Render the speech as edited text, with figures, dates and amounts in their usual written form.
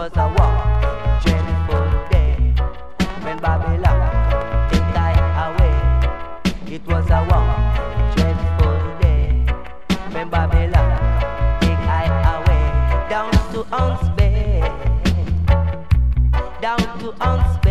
was a war, dreadful day when Babylon take I away. It was a war, dreadful day when Babylon take I away. Down to Hunts Bay, down to Hunts